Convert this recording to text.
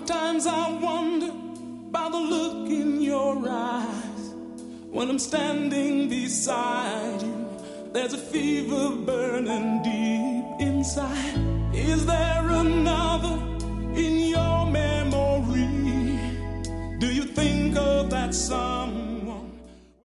Sometimes I wonder about the look in your eyes. When I'm standing beside you, there's a fever burning deep inside. Is there another in your memory? Do you think of that someone?